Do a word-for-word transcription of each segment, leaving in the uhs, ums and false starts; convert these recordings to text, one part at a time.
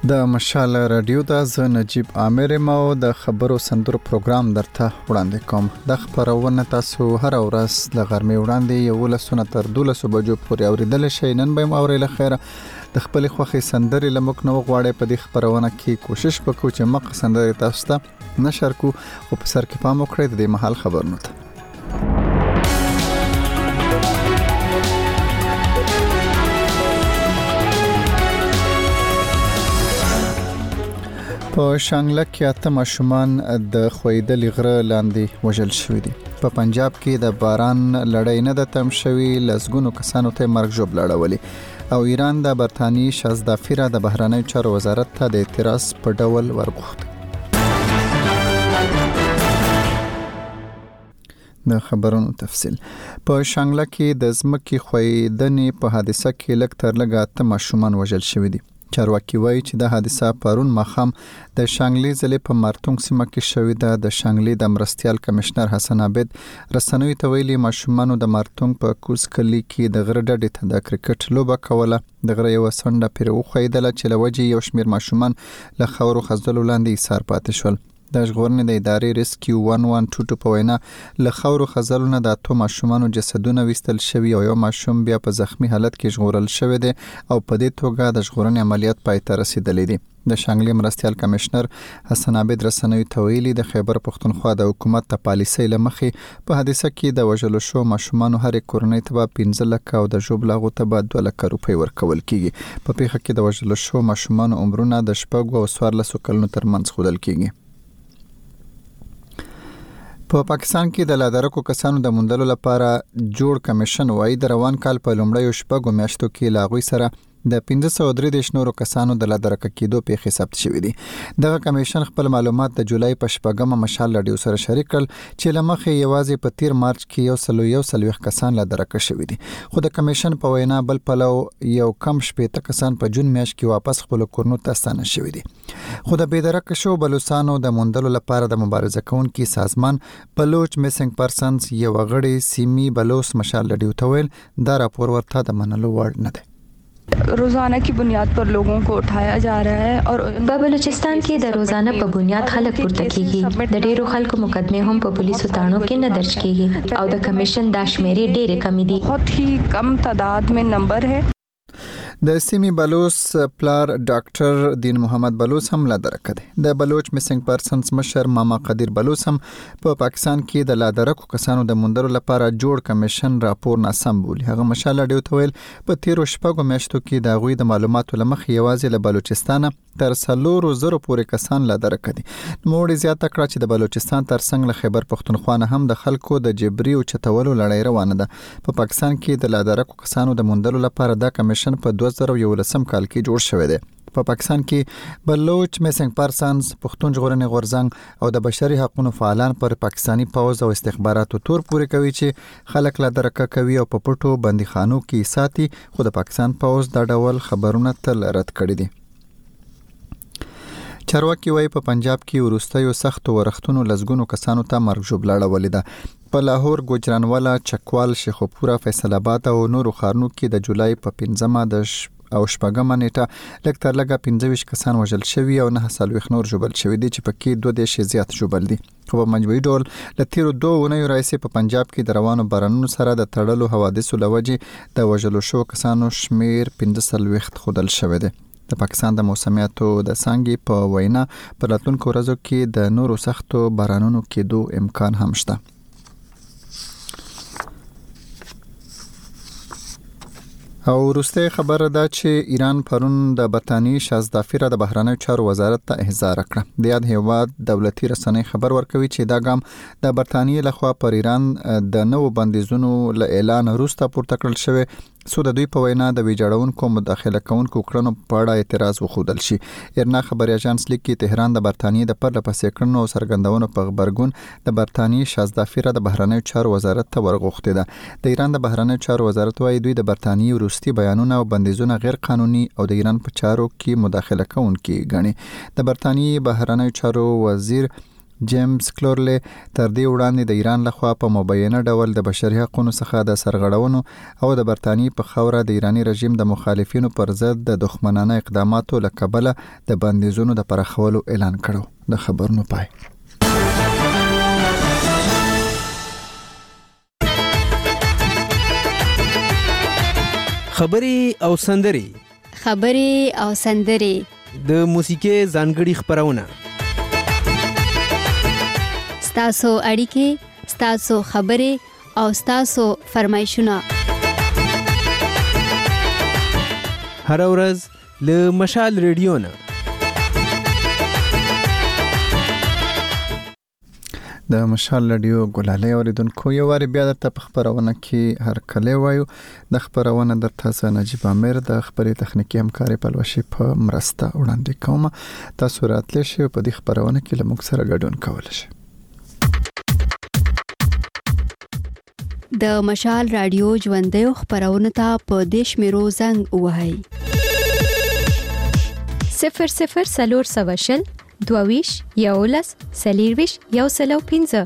د مشال رادیو د ز نجیب عامر مو د خبرو سندرو پروګرام درته وړاندې کوم. د خبرونه تاسو هر ورځ د غرمې وړاندې یو لسونه تر دولسو بجو پورې اوریدل شي. نن به مو اورېل خیره د خپل خوخي سندري لمک نو غواړي په دې خبرونه کې کوشش وکړو چې مق سندري تاسو ته نشر کو او په سر کې پام وکړئ د محل خبرونه ته. په شانګله کې اته ماشومان د خویدلې غره لاندې وژل شوي دي. په پنجاب کې د باران لړۍ نه د تم شوي لسګونو کسانو ته مرګ ژوبل اړولې او ایران د برتانی شازدافیره د بهرنی چارو وزارت ته د اعتراض په ډول ورغوښت. د خبرونو تفصیل. په شانګله کې د ځمکې خویدنې په حادثه کې لږ تر لږه اته ماشومان وژل شوي دي. چارواکي وایي چې د حادثه پرون مخام د شانګلې ضلع په مارتونګ سیمه کې شوې ده. د شانګلې د مرستيال کمشنر حسن عابد رسنوي ته ویلي ماشومان د مارتونګ په کوز کلی کې د غره ډډې ته د کرکټ لوبه کوله. د غره یو سنډه پیرو خویدله چې لوجي یو شمیر ماشومان له خاورو خزدلو لاندې ایثار پاتې شول. د ژغورنې د ادارې ریسکیو یک یک دو دو په وینا له خاورو خزلونه د اتو ماشومانو جسدونه وستل شوی او یو ماشوم بیا په زخمی حالت کې ژغورل شوی دی او په دې توګه د ژغورنې عملیات پای ته رسیدلی دی. د شانګلې مرستيال کمشنر حسن عابد رسنوي ته ویلي د خیبر پښتونخوا د حکومت ته پالیسۍ لمخې په حادثه کې د وژلو شو ماشومانو هر کورنۍ ته پنځه لک او د ژوبلغو ته دوه لک روپۍ ورکول کیږي. په پیښه کې د وژلو شو ماشومانو عمرونه د شپږ او څوارلسو کلونو ترمنځ ښودل کیږي. په پا پاکستان کې د لادرکو کسانو د موندلو لپاره جوړ کمیشن وایي د روان کال په لومړیو شپږو میاشتو کې لاغوي سره د پنځه سوه درې دېرش نورو کسانو د لادرکه کېدو پیښې ثبت شوې دي. دغه کمیشن خپل معلومات د جولای په شپږمه مشال رادیو سره شریک کړل چې لمخې یوازې په تیر مارچ کې یو سلو یو سلويخ کسان لادرکه شوي دي. خو د کمیشن په وینا بل پلو یو کم شپېته کسان په جون میاشت کې واپس خپل کورنو ته ستانه شوي دي. خو د بېدرکه شو بلوچستانو د موندلو لپاره د مبارزه کوونکي سازمان بلوچ میسنګ پرسنز یو غړي سیمي بلوچ مشال رادیو ته ویل دا راپور ورته د منلو وړ نه دی. रोजाना की बुनियाद पर लोगों को उठाया जा रहा है और बलूचिस्तान के द रोजाना पर बुनियाद खलक पुरता कीगी द ढेरों खल्क मुकदमे हम पर पुलिस थानों के न दर्ज कीगी और द कमीशन दाशमेरी ढेरे कमी दी बहुत ही कम तादाद में नंबर है. د سیمي بلوچ پلار ډاکټر دین محمد بلوچ هم لادرکه دی. د بلوچ میسنګ پرسنز مشر ماما قدیر بلوچ هم په پاکستان کې د لادرکو کسانو د موندلو لپاره جوړ کمیشن راپور ناسم بولي. هغه مشال ډیو تویل په تیرو شپږو میاشتو کې د غوي د معلوماتو لمخ یوازې له بلوچستان تر سلورو زرو پورې کسان لادرکه دي. موړي زیاته کړه چې د بلوچستان تر څنګ له خیبر پښتونخوا نه هم د خلکو د جبري او چتولو لړۍ روانه ده. په پاکستان کې د لادرکو کسانو د موندلو لپاره دا کمیشن په دوه زره یولسم کال کې جوړ شوی دی. په پاکستان کې بلوچ میسنګ پرسنز پښتون ژغورنې غورځنګ او د بشري حقوقو فعالان پر پاکستانی پوز او استخباراتو تور پورې کوي چې خلک لادرکه کوي او په پټو بندیخانو کې ساتي. خو د پاکستان پوز دا ډول خبرونه تل رد کړي دي. چارواکي وایي په پنجاب کې وروستیو سختو ورښتونو لسګونو کسانو ته مرګ ژوبل اړولې ده. په لاهور، ګوجرانوالا، چکوال، شیخوپورا، فیصل آباد او نورو ښارونو کې د جولای په پنځمه د او شپږمه نیټه لږ تر لږه پنځه ویشت کسان وژل شوي او نه څلوېښت نور ژوبل شوي دي چې پکې دوه دېرش زیات ژوبل دي. خو په مجموعي ډول له تیرو دوه اونیو راهیسې په پنجاب کې د روانو بارانونو سره د تړلو حوادثو له وجې د وژلو شوو کسانو شمیر پنځه څلوېښت ښودل شوی دی. د پاکستان د موسمیاتو د څانګې په وینا په راتلونکو ورځو کې د نورو سختو بارانونو کېدو امکان هم شته. او وروسته خبره ده چې ایران پرون د برتانی شازدافیره د بهرنی چارو وزارت ته احضار کړ. د یاد هیواد دولتي رسنۍ خبر ورکوي چې دا ګام د برتانی لخوا پر ایران د نوو بندیزونو له اعلان وروسته پورته کړل شوی سو د دوی په وینا د ویجاړونکو مداخله کوونکو کړنو په اړه اعتراض وښودل شي. ایرنا خبري اژانس لیکي تهران د برتانیې د پرله پسې کړنو او سرګندونو په خبرګون د برتانیې شازدافیره د بهرنی چارو وزارت ته ورغوښتي ده. د ایران د بهرنی چارو وزارت وايي دوی د برتانیې وروستي بیانونه او بندیزونه غیر قانوني او د ایران په چارو کې مداخله کوونکي ګڼي. د برتانیې بهرنی چارو وزیر جیمز کلورلی تر دې وړاندې د ایران لخوا په مبینه ډول د بشري حقوقو څخه د سرغړونو او د برتانیې په خوره د ایرانی رژیم د مخالفینو پر ضد د دښمنانه اقداماتو له کبله د بندیزونو د پراخولو اعلان کړو. د خبرونو پای. خبري او سندري خبري او سندري د موسیقي ځانګړي خبرونه ستاسو اړیکې ستاسو خبري او ستاسو فرمایشونه هر ورځ له مشال ریډیو نه د مشال رادیو ګلالي اوریدونکو یو واری بیا درته په خبرونه کې هر کله وایو. د خبرونه د تاسو نجيب امیر د خبري تخنیکی همکاري پلوشي په مرسته وړاندې کوم. تاسو راتلی شئ په دې خبرونه کې له موږ سره ګډون کولای شئ. د مشال رادیو ژوندۍ خبرونه ته په دیش میرو زنګ وهاي صفر صفر سلور سواشل دوویش یولس سلیرویش یو سلو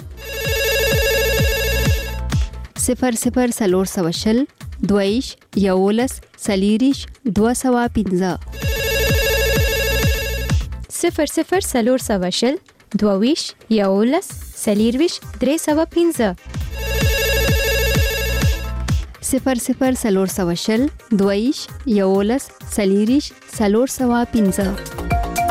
پینځه صفر صفر سلور سواشل دوویش یولس سلیریش دو سوا پینځه صفر صفر سلور سواشل دوویش یولس سلیرویش درې سوا پینځه صفر صفر سلور سواشل دوویش یولس سلیریش سلور سوا پینځه.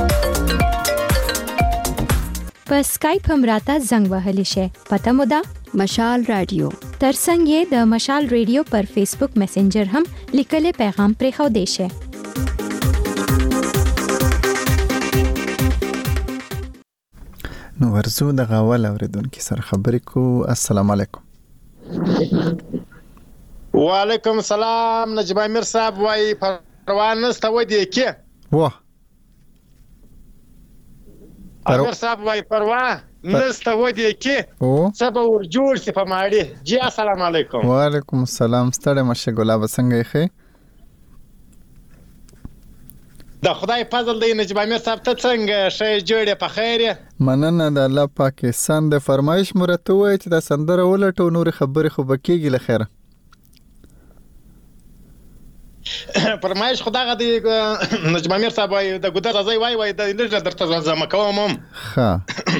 په سکایپ هم راته زنګ وهلی شي. پته مو ده مشال رادیو. ترڅنګ یې د مشال ریډیو پر فیسبوک میسنجر هم لیکلي پیغام پرې خو دی شي. نو ورزو د غاول اوریدونکو سره خبرې کو. السلام علیکم. وعلیکم السلام. نجيب امیر صاحب وای پروا نسته ودی کې واه امیر صاحب وای پروا نسته ودی کې او سبا ور جوړ سي په ماړي جی. السلام علیکم. وعلیکم السلام. ستړي مشه ګلاب څنګه یې؟ د خدای فضل دی نجيب امیر صاحب ته څنګه شې جوړه په خیر؟ مننه د الله پاکستان د فرمایش مرته وای چې د سندره ولټو نور خبرې خو بکیږي له خیره. فرمایش خدای غدي نجيب امیر صاحب وای د ګودر ځای وای وای د لږه درته ځم کوم هم ها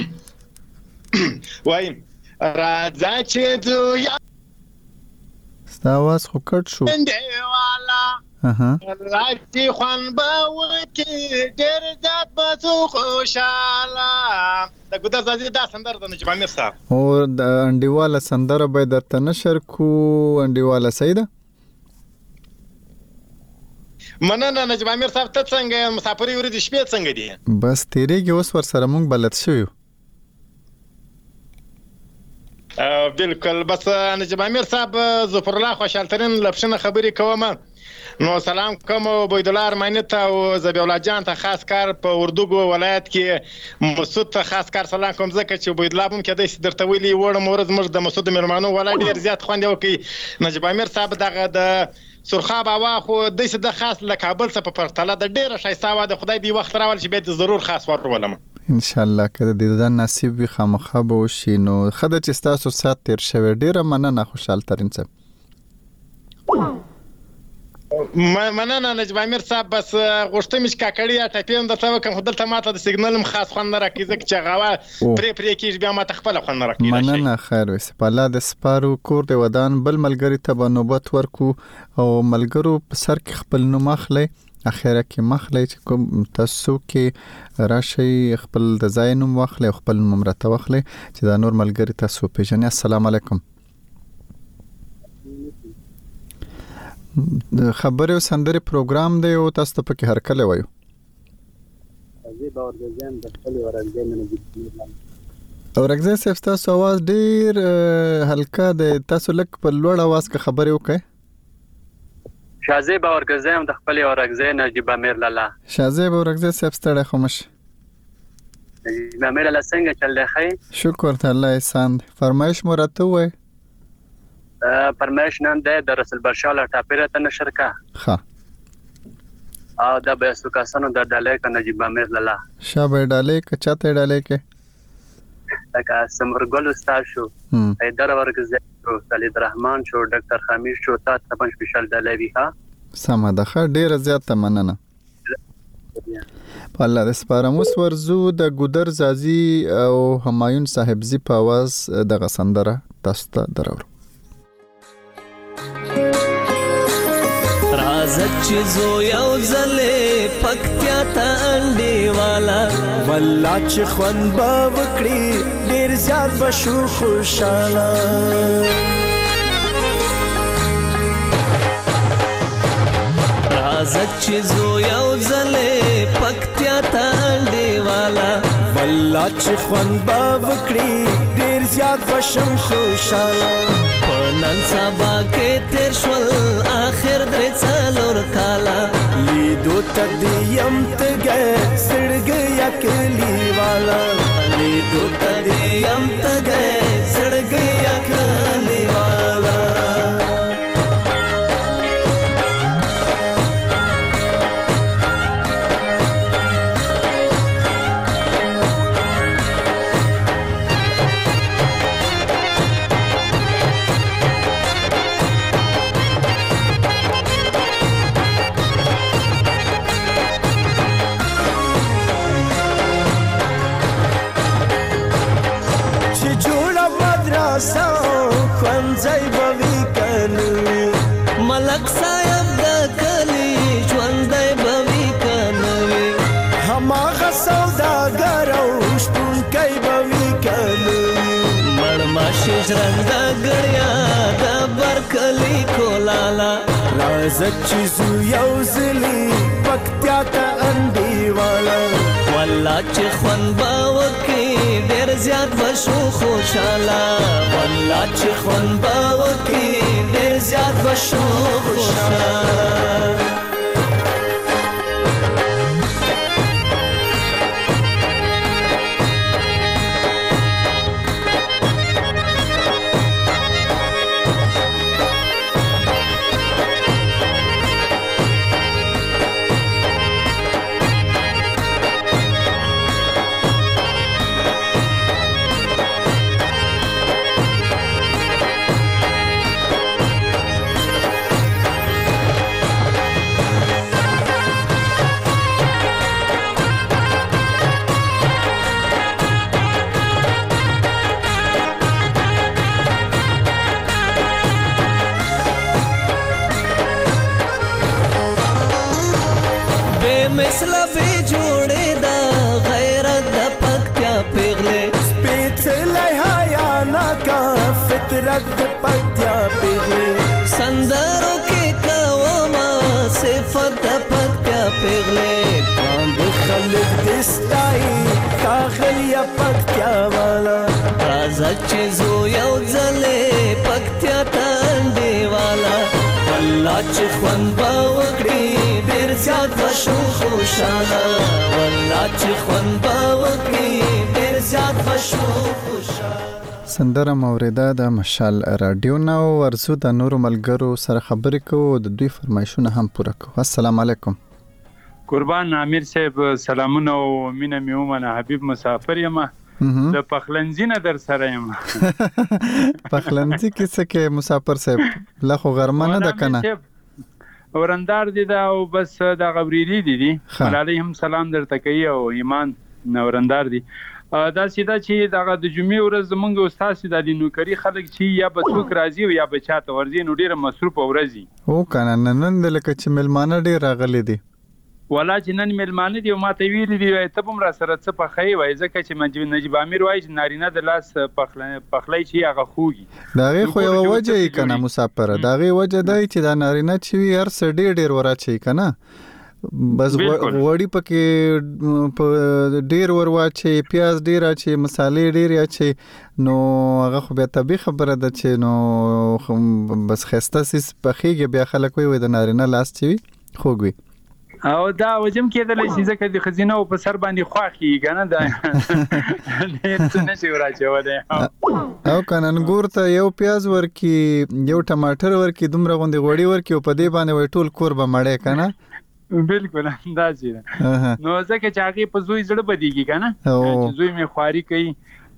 وای راځه چې دوی ستاواز خو کټ شو والا اها راځي خوان باوکی ډېر زیات باسو خوشاله د ګودر ځای دا سندره د نجيب امیر صاحب او د انډیواله سندره به درته نشر کو. انډیواله سیده مننه نجيب امیر صاحب ته څنګه مسافرې ورې د شپې څنګه دي؟ بس تیریږي اوس ور سره مونږ بلد شو. بالکل. بس نجيب امیر صاحب ظفر الله خوشالترین لپشنه خبرې کوم. نو سلام کوم عبید الله ارمانی ته او زبی الله جان ته خاص کار په وردوګو ولایت کې مسعود ته خاص کار سلام کوم ځکه چې عبید الله هم کېدای شي درته ویلي وړم ورځ موږ د مسعود میرمنو ولایت ډیر زیات خوند وکي. نجيب امیر صاحب دغه د سرخاب هوا خو د څه د خاص له کابل څخه په پرتله د ډیره شایسته و. د خدای دی وخت راول چې به ضرور خاص ورولم ان شاء الله. کله دې د نصیب وي خامخا به وشي. نو خدای چې تاسو سات تیر شوه ډیره مننه خوشحال ترین صاحب. مننه نجيب امیر صاحب. بس غوښتم چې کاکړی ټاپیم د تاو کوم دلته ماته د سیګنال خاص خوند راکې ځکه چې غوا پرې پرې کېږي بیا ماته خپل خوند راکې. مننه خیر وي. سپاله د سپارو کور د ودان بل ملګری ته به نوبت ورکو او ملګرو په سر کې خپل نوم اخلي اخیره کې مخلي چې کوم تاسو کې راشي خپل د ځای نوم واخلي خپل نوم راته واخلي چې دا نور ملګری تاسو پیژنې. السلام علیکم. د خبرې او سندرې پروګرام دی او تاسو ته پکې هر کله وایو. اورګزه صاحب تاسو आवाज ډیر هلکا دی. تاسو لک په لوړ आवाज کې خبرې وکړئ. شازیب اورګزه هم د خپل اورګزه نجيب امیر لالا. شازیب اورګزه صاحب ستړي خاموش. نجيب امیر لالا څنګه چل دی خیر؟ شکر ته الله احسان. فرمایش مرته وای. فرمایش نن د رسول برشاله ټاپره ته نشر کا. ها او د بیسو کسانو د ډالې ک نجيب امیر لالا. شابه ډالې ک چاته ډالې کې لکه سمرګل استاد شو حیدر ورګزی شو خالد رحمان شو ډاکټر خمیر شو تا تبن سپیشل دلوي ها سمه ده ښه ډیره زیاته مننه په الله د سپارموس ورزو د ګودر زازي او همایون صاحبزي په आवाज د غسندره تاسو ته درور رازت چې زو یو ځلې پکتیا ته انډي والا والله چې خوان به وکړي ډیر زیات بشو خوشاله رازت چې زو یو ځلې پکتیا ته انډي والا والله چې خوان به وکړي ډیر زیات بشم خوشاله په نن سبا کې تیر شول آخر درې څلور کاله لیدو ته دې یم تګی زړګی یا کلی والا لیدو ته دې یم تګی زړګی یا کلی والا ملک صاحب د کلی ژوندی بوي کنوي هماغه سوداګر او شپونکی بوي کنوي مړماشي ژرنده ګړیا د برکلی کولالا راځه چې زو یو ځلې پکتیا ته انډي والا والله چې خوان به وکړي ډېر زیات بشو خوشاله والله چې خوان به وکړي ډېر زیات بشو خوشاله مثلا به جوړې دا غیرت د پکتیا پیغلې سپېڅلې حیا ناکا فطرت د پکتیا پیغلې سندرو کې کوما صفت د پکتیا پیغلې باندې خلک دستای کاغلیا پکتیا والا راځه چې زو یو ځلې پکتیا تانډي والا والله چې خوان به وکړي ډېر زیات بشو خوشاله والله چې خوان به وکړي ډېر زیات بشو خوشاله سندره موریده د مشال رادیو نو ورزو د نورو ملګرو سره خبرې کوو د دوی فرمایشونه هم پوره کوو. السلام علیکم. قربان امیر صاحب سلامونه او مینه مې ومنه حبیب مسافر یم د پخلنځي نه در سره یم. پخلنځي کې څه کې مسافر صاحب لا خو غرمه نه ده کنه ورندار دي دا او بس دا غوریری دي دي علیهم سلام درته کوي او ایمان نورندار دي دا سیدا چې دا د جمعې ورځ زمونږ استاد د نوکری خلک چې یا به څوک راځي او یا به چاته ورځي نو ډیره مصروف ورځي او کنه نن د لکه چې ملمانه ډیر راغلي دي ولا چې نن ملمانه دي او ما ته ویلي دي ته هم را سره څه پخې وای ځکه چې نجیب امیر وای چې نارینه د لاس پخلای پخلای چې هغه خوږي داغه خو یو وجه یې کنه مسافر داغه وجه دی چې دا نارینه چې هر څه ډیر ډیر وراچي کنه بس وړي پکې په ډیر ورواچي پیاز ډیر اچي مصالې ډیر اچي نو هغه خو به طبي خبره ده چې نو بس خسته سیس پخېږي بیا خلک وي د نارینه لاس چې خوږي او دا وجم کېدل چې ځکه د خزینه او په سر باندې خواخي کنه دا ډېر څه نشي وراچولای او کنن ګورته یو پیاز ورکی یو ټماټر ورکی دومره غوندي غوړي ورکی او په دې باندې وای ټول کور به مړې کنه بالکل اندازې نو ځکه چې هغه په زوی زړه بدیږي کنه چې زوی می خواري کوي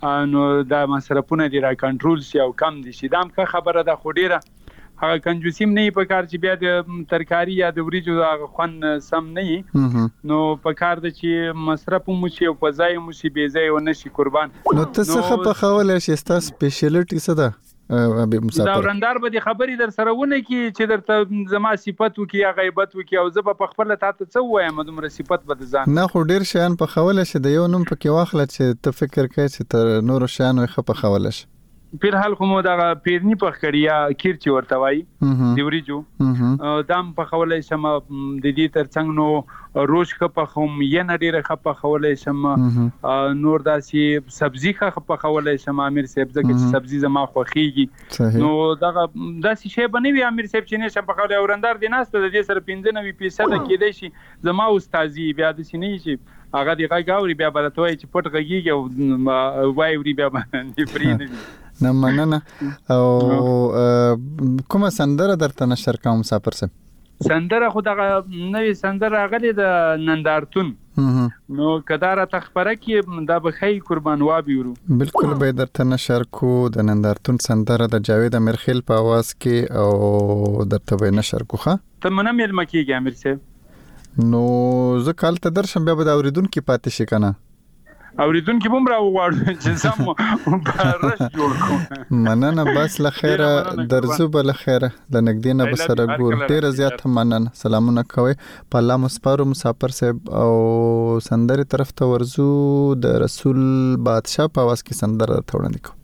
نو دا مصرفونه دي را کنټرول شي او کم دي شي. دا هم خبره ده، خو ډیره هغه کنجوسیم نه په کار چې بیا د ترکاری یا د وریجو هغه خوان سم نه نو په کار د چې مصرف مو شي او په ځای مو شي بې ځای و نشي قربان. نو ته څه په خوله شي ستاسو سپیشلیټی څه ده ابي مسافر؟ دا ورندار به د خبرې در سره ونه کی چې درته زما صفت وکي یا غیبت وکي او زه په خپل تاسو څه وایم دومره صفت به ځان نه. خو ډیر شیان په خوله شي د یو نوم پکې واخله چې ته فکر کوي چې تر نور شیان وي خپ خوله شي. په حال کومه دا پیرنی په خړیا کیرچی ورته وای دی وریجو دام په خولې سم د دې ترڅنګ نو روش خپ خوم یې نه ډیره خپ خولې سم نور داسي سبزی خپ خولې سم امیر صاحب ځکه چې سبزی زما خوخيږي نو دا داسي شی بنوي امیر صاحب چې نه سم په خولې ورندار دی ناست د دې سره پنځه نوي فیصد کېدای شي زما استادي بیا د سینې شي هغه دی غاوري بیا براتوي چې پټ غږیږي او وایوري بیا باندې فري نه نه مننه. او کومه سندره درته نشر کوم مسافر صاحب؟ سندره خو دغه نوې سندره غلې د نندارتون نو کداره تخبره کې دا بخی قربان وابي ورو بالکل به درته نشر کو د نندارتون سندره د جاوید امیرخیل په आवाज کې او درته به نشر کو. ښه ته منم مل مکیږي امیر صاحب نو زه کال ته درشم بیا به اوریدون کې پاتې شي کنه اوریدون کې بم راو غواړم چې سم برش جوړ کوم. مننه بس لخيره درزو بل خیره لنګدینه بسره ګور ډیر زیات مننه. سلامونه کوي په الله مسپارو مسافر صاحب او سندري طرف ته ورزو د رسول بادشاہ په आवाज کې سندره ته وړاندې کو.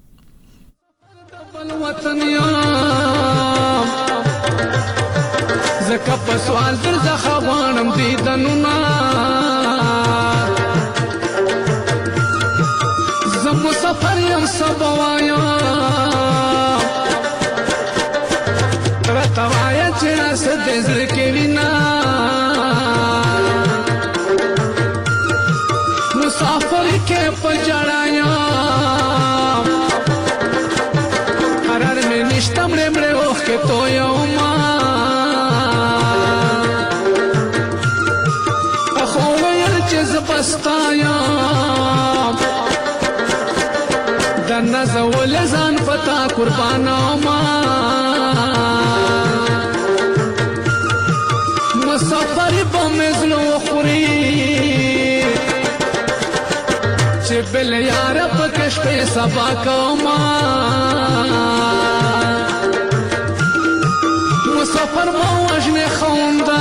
زکه په سوال در ځخوانم دي دنونه مسافر یم سبوایا رتوایا چې راس دې زړه کې وینا مسافر کې پجړایا قرار مې نشته مړ مړ اوخ کې تو یو ما اخو ویل چې زبستایا نزول ځان پتا قربانو ما مسافر بمزلو خوري چې بل یار پکش په سبا کوما مسافر مو وجنه خوندا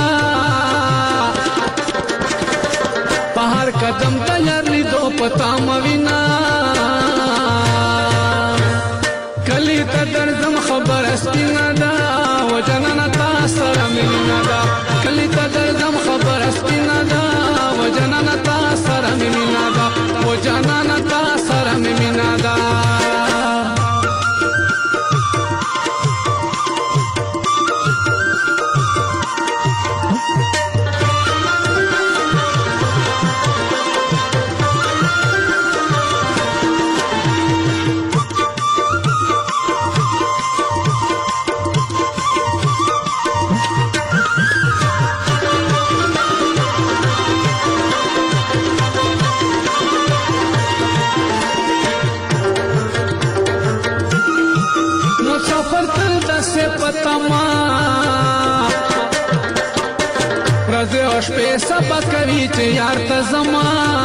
په هر قدم تیار لیدو پتا موینا کلی ته درځم خبر سپینا دا و جنان تا سره مینا دا کلی ته درځم خبر سپینا دا و جنان تا سره مینا دا و جنان تا سره مینا دا شپې سبا کوي چې یار ته زما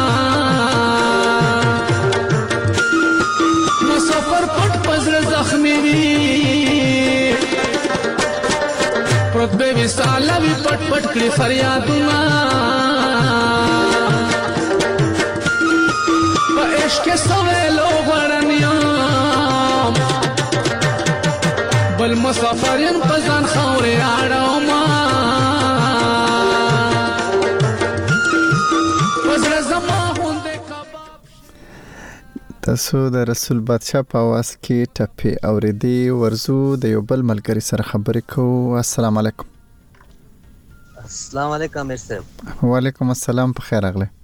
مسافر پټ پزر زخمی وي پروت به وساله وي پټ پټ کړي فریادونه په عشق سوالو غړنیا بل مسافرین په ځان خورې اړه ما تاسو د رسول بادشاہ په आवाज کې ټپه اوریدي ورزو د یو بل ملګری سره خبرې کوو. السلام علیکم. السلام علیکم صاحب. وعلیکم السلام په خیر اغله.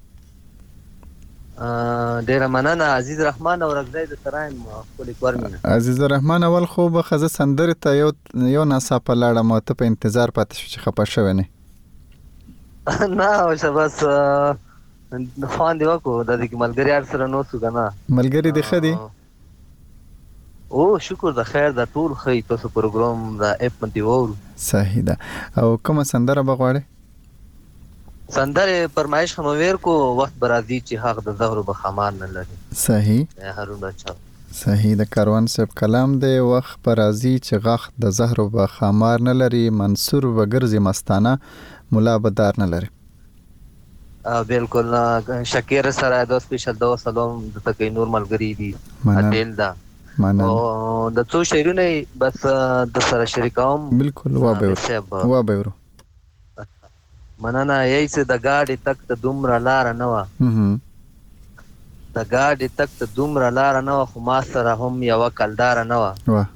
ډیر مننه عزیز رحمان او رغزای د ترایم خپل کورمنه. عزیز رحمان اول خو به خزه سندره ته یو یو ناسا په لاړه ماته په انتظار پاتې شو چې خپه شوی نه. نه او بس خوان دی وکړو د دې ملګری ار سره نو څه کنه ملګری دی خدي او شکر د خیر د ټول خې تاسو پروګرام د اپ متي وور صحیح ده او کوم سندره بغواړي سندره پرمایش خمویر کو وخت برازي چې حق د زهر بخمار نه لري صحیح هارون اچھا صحیح د کاروان صاحب کلام دی وخت برازي چې غخ د زهر بخمار نه لري منصور وګرځي مستانه مولا بدار نه لري بالکل شکیر سره د سپیشل دو سلام د تکي نور ملګری دي اتل دا مننه او د څو شعرونه بس د سره شریکوم بالکل وا به وا به ورو مننه یې چې د گاډي تک ته دومره لار نه و د گاډي تک ته دومره لار نه و خو ما سره هم یو کلدار نه و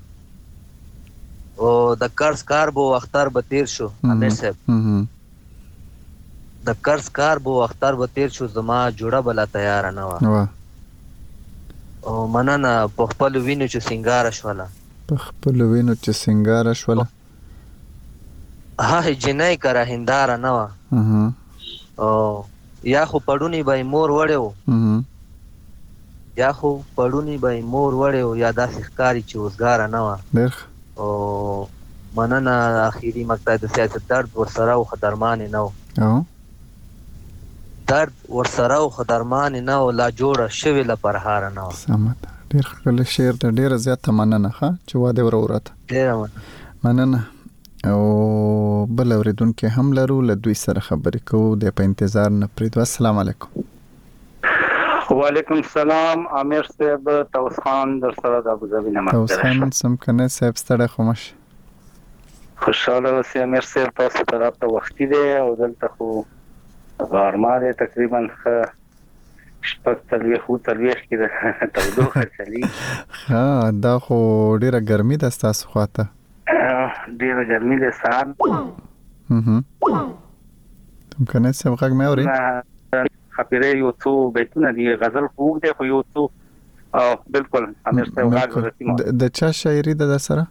او د قرض کار بو اختر به تیر شو امیر صاحب د قرض کار بو اختر به تیر شو زما جوړه بلا تیار نه و او مننه په خپل وینو چې سنگار شوله په خپل وینو چې سنگار شوله ها جنای کرا هندار نه و او یا خو پړونی به مور وړو یا خو پړونی به مور وړو یا داسې ښکاری چې وزګار نه و ډېر او مننه اخیری مقطع د سیاست درد ورسره او خطرمان نه و او درد ورسره او خطرمان نه او لا جوړه شوی له پرهار نه و سمت ډېر خپل شعر د ډېر زیات مننه ښه چې واده ور ورته ډېر مننه او بل اوریدونکو هم لرو له دوی سره خبرې کوو د په انتظار نه پریدو السلام علیکم وعلیکم السلام امیر صاحب توس خان در سره د ابو ظبي نه توس خان سم کنه صاحب ستړی خومش خوشاله اوسې امیر صاحب تاسو ته راته وختي دی او دلته خو غرمه ده تقریبا شپږ تلوي خو تلوي کې ده تودوخه چلی ها دا خو ډیره ګرمي ده تاسو خواته ډیره ګرمي ده سار هم تم کنه څه وخت مې اوري خبرې یو څو بیتونه دي غزل فوق ده خو یو څو او بالکل امیر صاحب غاړه د چا شاعري ده سره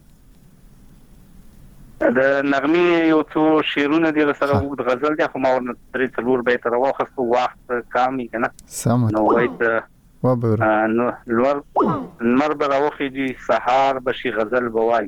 د نغمي یو څو شعرونه دي سره د غزل دي خو ما ورنه درې څلور بیت راوخستو وخت کامي کنه سم نو وایت و به نو لور نور به راوخی دي سحر بشي غزل بوای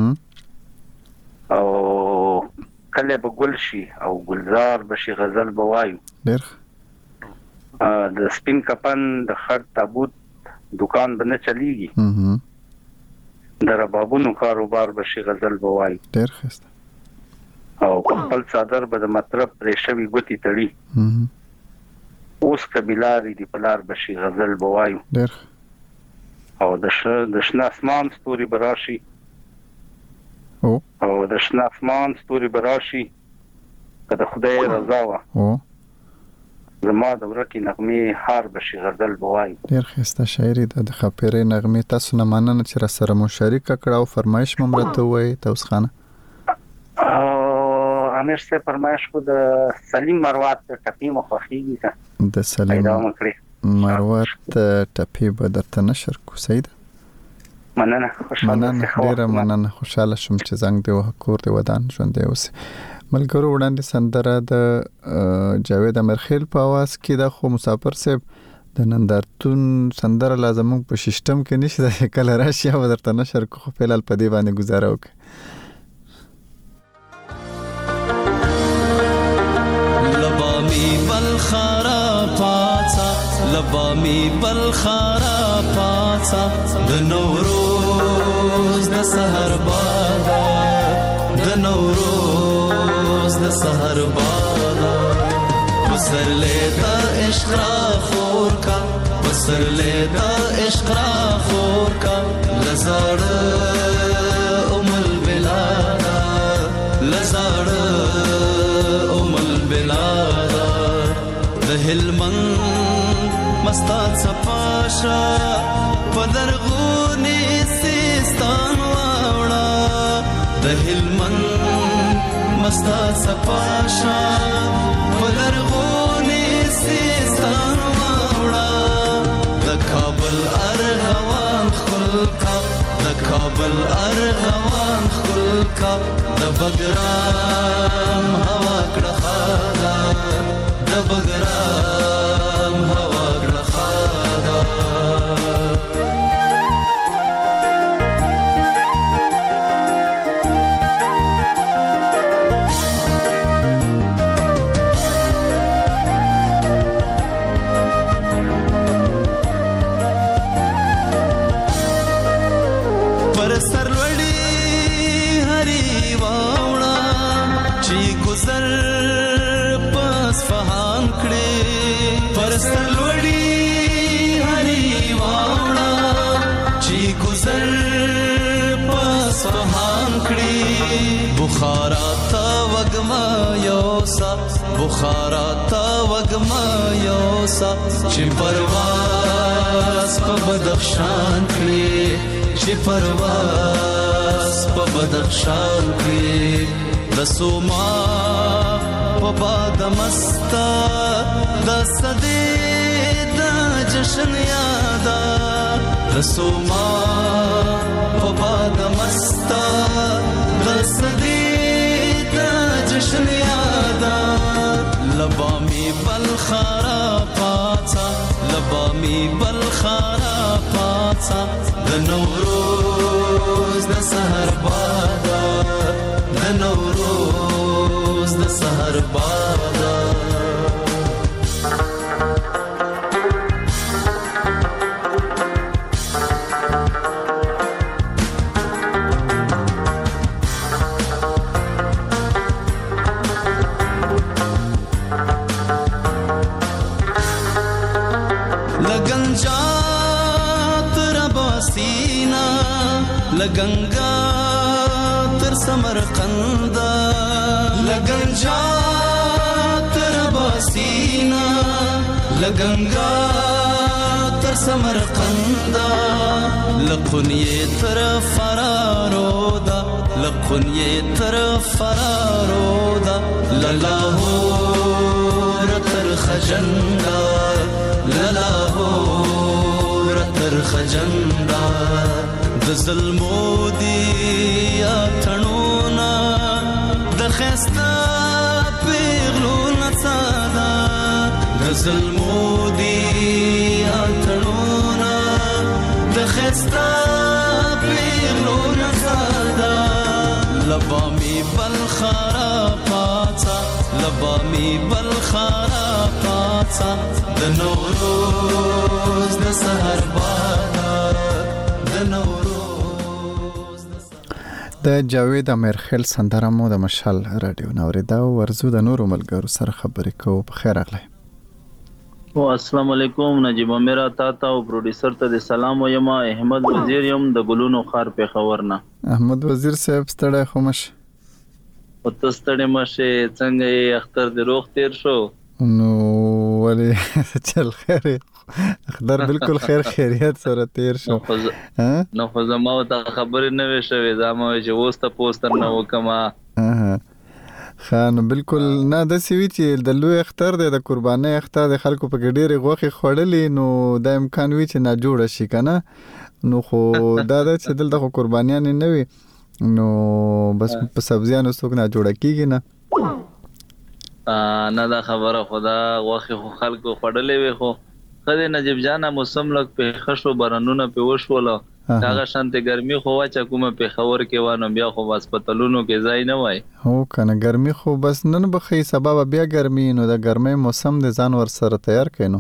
او کله به ګل شي او ګلزار بشي غزل بوای ډېر د سپین کپن د خړ تابوت دکان بنه چلیږي در بابونو کاروبار بشي غزل بوای ډېر ښه او خپل صادر به د مطرب پرېشوي ګوتی تړي اوس کبیلاری دی پلار بشي غزل بوای ډېر او د ش د شنه اسمان ستوري براشي او او د شنه اسمان ستوري براشي کله خدای رضا وا او زما د ورکی نغمه هار بشي غزل بوای ډېر ښه شاعري د خپېرې نغمه تاسو نه مننه چې را سره مشارک کړه او فرمایش ممرته وای توس خان او امیر سے فرمایش کو د سلیم مروات ټپی مخخیږي د سلیم مروات ټپی به درته نشر کو سید مننه خوشاله ډېر مننه خوشاله شوم چې زنګ دی وکور دی ودان ژوند دی اوس ملګرو وړاندې سندره د جاوید امرخیل په आवाज کې د خو مسافر صاحب د نندارتون سندره لازم په سیستم کې نشي د کله راشي او درته نشر کو په لال په دی باندې گزاره وکړي لبامی بلخارا پاڅا لبامی بلخارا پاڅا د نوروز د سحر باد د نوروز د سحر باد بسر لیدا عشق را خور کا بسر لیدا عشق را خور کا لزړ ام البلاد لزړ ام البلاد د هلمند مستات صفاشا پدرغونی سیستان واوړه د هلمند مستات صفاشا پدرغونی سیستان واوړه د کابل ارغوان خلکا د کابل ارغوان خلکا د بګرام هوا کړه خاله د بګرام چې گذر پس فهان کړي پرستر لوړي هري واوړه چې گذر پس فهان کړي بخارا تا وګما یوسا بخارا تا وګما یوسا چې پرواز په بدخشان کړي چې پرواز په بدخشان کې د سوما په باد مستا د صدې د جشن یادا د سوما په باد مستا د صدې د جشن یادا لبا می بلخارا پاڅا لبا می بلخارا پاڅا د نوروز د سحر بادا د نوروز د سحر بادا لگنگا تر سمرقند لگنجا تر باسینا لگنگا تر سمرقند لقنیه تر فرارو دا لقنیه تر فرارو دا للاهور تر خجندا للاهور تر خجندا د ظلمو دی اتنونا د خستا پیغلو نڅادا د ظلمو دی اتنونا د خستا پیغلو نڅادا لبا می بلخارا پاڅا لبا می بلخارا پاڅا د نوروز د سحر بادا د نوروز د جاوید امرخیل سندره مو د مشال رادیو نوریدا ورزو د نورو ملګرو سره خبرې کوو. په خیر اغلی او السلام علیکم. نجیب میرا تا تا او پروډوسر ته د سلام وایم. احمد وزیر یم د ګلونو خار په خبر نه. احمد وزیر صاحب ستړی خو مش او تستړی مشه څنګه یې اختر د روغ تیر شو نو ولی چل خیر اختر بالکل خیر خیریت سره تیر شو نو خو زما ته خبرې نه وې شوې دا مو چې وسته پوسټر نه وکما خان بالکل نه د سوي چې د لوی اختر د قرباني اختر د خلکو په ګډيري غوخي خړلې نو د امکان وی چې نه جوړ شي کنه نو خو دا د چې دلته قربانيان نه وي نو بس په سبزیانو څوک نه جوړ کیږي نه نه دا خبره خدا غوخي خلکو خړلې وي خو خدای نجیب جانا موسم لګ په خشو برانونه په وشوله هغه شانته ګرمي خو واچا کومه په خبر کې وانه بیا خو هسپتالونو کې ځای نه وای هو کنه ګرمي خو بس نن بخي سبب بیا ګرمي نو د ګرمۍ موسم د ځان ور سره تیار کینو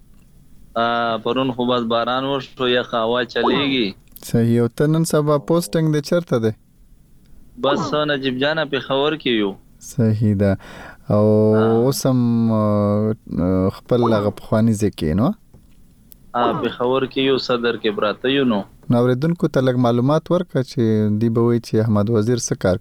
ا پرون خو بس باران وشو یا هوا چلیږي صحیح او تنن سبا پوسټینګ د چرته ده بس نجیب جانا په خبر کې یو صحیح ده او اوسم خپل لغه پخوانی ځکه نو ا په خبر کې یو صدر کې براته یو نو نو ورېدونکو ته لږ معلومات ورکړه چې دی به وي چې احمد وزیر څه کار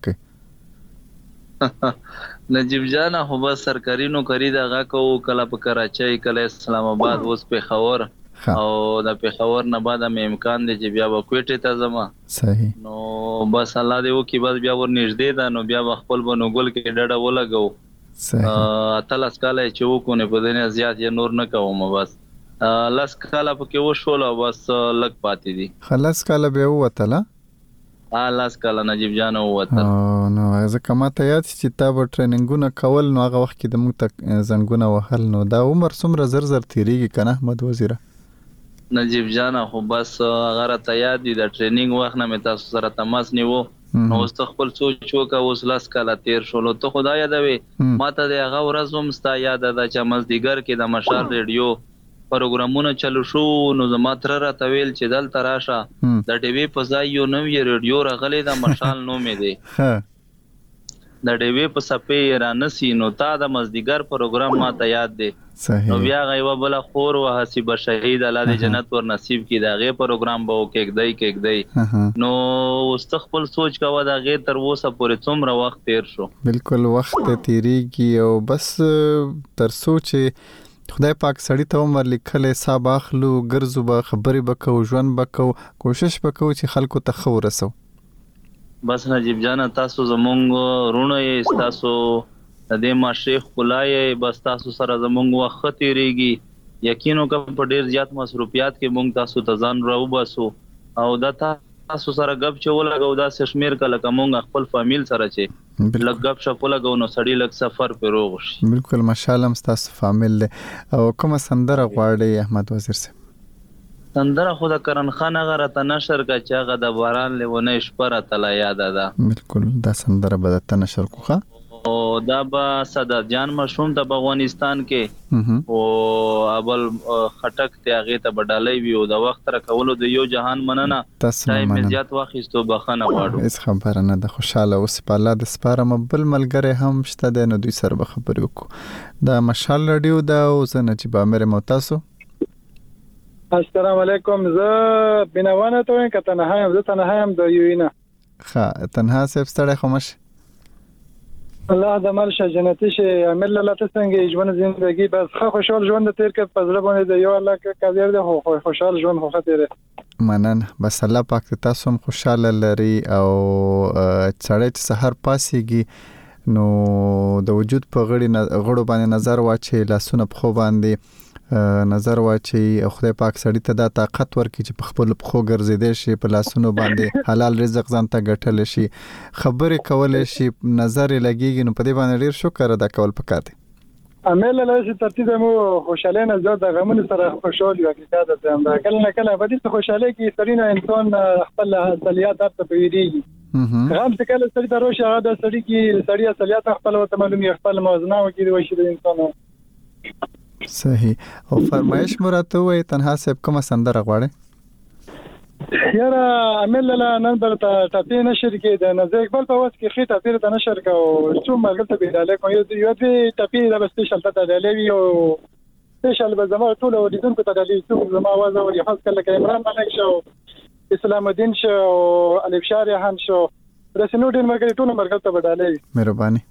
کوي نجیب جان خو بس سرکاري نوکری دغه کو کله په کراچۍ کله اسلام آباد اوس په خبر او د په خبر نه بعد مې امکان دی چې بیا به کوټه ته زما صحیح نو بس الله دې وکي بس بیا ور نږدې ده نو بیا خپل بنو ګل کې ډډه ولګو صحیح اتلس کاله چې وکونه په دنیا زیات یې نور نه کوم بس لاس کاله پکې وشول بس لګ پاتې دي خلاص کاله به وته ا لاس کاله نجیب جان وته نو ځکه ما ته یاد چې تا به ټریننګونه کول نو هغه وخت کې د موږ ته زنګونه وهل نو دا عمر څومره زر زر تیریږي کنه احمد وزیر نجیب جان خو بس هغه ته یاد دي د ټریننګ وخت نه مې تاسو سره تماس نیو نو اوس خپل سوچ وکا اوس لاس کاله تیر شول ته خدای یادوي ماته د هغه ورځ هم ستا یاد ده چې مزدیګر کې د مشال ریډیو پروګرامونه چلو شو نو زما تر را تویل چې دل تراشه د ټي وي په ځای یو نو ریډیو راغلی د مشال نو مې دی د ډیوی په سپې را نسی نو تا د مزدیګر پروګرام ما ته یاد دی نو بیا غیوه بل خور و حسیب شهید الله دې جنت ور نصیب کی دا غي پروګرام به وکړي کېږي نو واستخپل سوچ کا ودا غیر تر وسه پورې څومره وخت تیر شو بالکل وخت تیریږي او بس تر سوچ خدای پاک سړی ته عمر لیکل حساب اخلو ګرځو به خبرې بکو ژوند بکو کوشش بکو چې خلکو ته خو رسو بس نجیب جان تاسو زمونږ رونه یې تاسو د دې ما شیخ کولای بس تاسو سره زمونږ وخت تیریږي یقینو کوم په ډیر زیات مصروفیات کې مونږ تاسو ته ځان راو باسو او دا تاسو سره غب چې ولګو دا شمیر کله کوم خپل فامیل سره چې لګ غب شپ ولګو نو سړی لګ سفر په روغ شي بالکل ماشاءالله تاسو فامیل او کوم سندره غواړي احمد وزیر سره سندره خو د کرن خان غره ته نشر کا چاغه د باران لونه شپره تلا یاد ده بالکل دا سندره به د نشر کوخه او دا به صدا جان مشوم د افغانستان کې او ابل خټک ته هغه ته بدالای وی او د وخت را کولو د یو جهان مننه ټایم زیات واخیستو بخنه واړو اس خبره نه د خوشاله اوس په الله د سپارم بل ملګری هم شته د نو دوی سره به خبرې وکړو د مشال رادیو دا اوس نجيب امر موتاسو السلام علیکم زه بنوانه ته وایم که تنها یم زه تنها یم د یوینا ښه تنها سیب ستړی خو مش الله د مال شه جنتی شه عمل الله ته څنګه ژوند زندگی بس خو خوشحال ژوند تیر کې پزله باندې د یو الله کې کاذر ده خو خوشحال ژوند خو تیر منن بس الله پاک تاسو هم خوشاله لري او چړې چې سحر پاسيږي نو د وجود په غړي غړو باندې نظر واچي لاسونه په خو باندې نظر واچي او خدای پاک سړی ته دا طاقت ورکړي چې په خپل خو ګرځیدې شي په لاسونو باندې حلال رزق ځان ته ګټل شي خبرې کول شي نظر لګيږي نو په دې باندې ډیر شکر ادا کول پکار دي عمل له چې ترتیب مو خوشاله نه زړه د غمونو سره خوشاله یو کې دا ته هم کله نه کله په دې خوشاله کې سړی نه انسان خپل اصليات ته پیریږي غم چې کله سړی ته روشه دا سړی کې سړی اصليات خپل وته معلومي خپل موازنه وکړي وشي د انسان صحیح او فرمایش مراته وي تنها سب کوم سندره غواړي یاره عمل له نن برته ټاپی نشر کې د نزدیک بل په واسه کې خې ټاپی ته نشر کا او څو مرګ ته بيداله کوي یو دې ټاپی د سپیشل ته دالوي او سپیشل به زموږ ټول اوریدونکو ته دالوي څو زموږ आवाज او خاص کله کې عمران ملک شو اسلام الدین شو الف شارحان شو رسنو دین مرګ ټول مرګ ته بدالوي مهرباني